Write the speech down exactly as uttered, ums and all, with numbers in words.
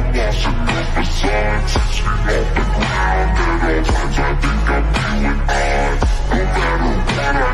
I'm lost enough for sun. Six feet off the ground, at all times I think I'm doing odd. No matter what I